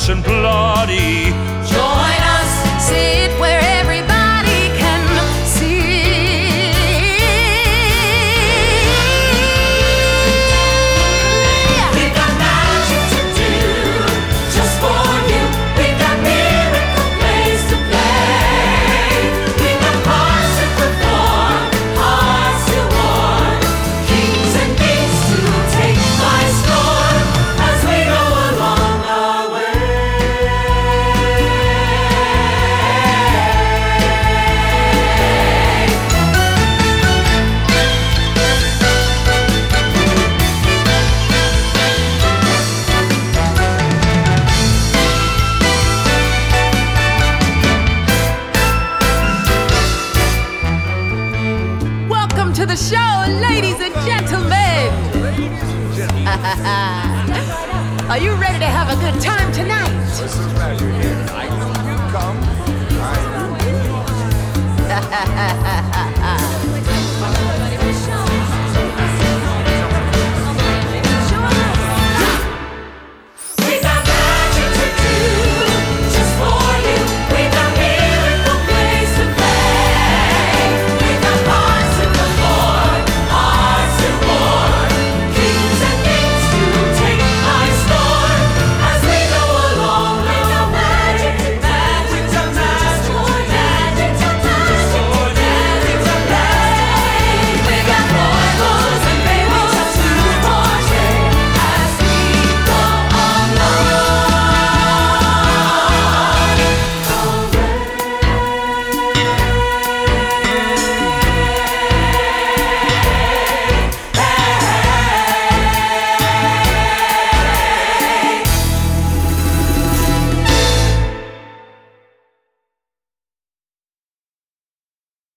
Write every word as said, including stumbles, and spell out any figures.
fierce and bloody. Join us, sit where everybody can see. We've got magic to do, just for you. We've got miracle plays to play. We've got parts to perform, hearts to warm, kings and kings to take by storm as we go along our way. Welcome to the show, ladies and gentlemen. Are you ready to have a good time tonight?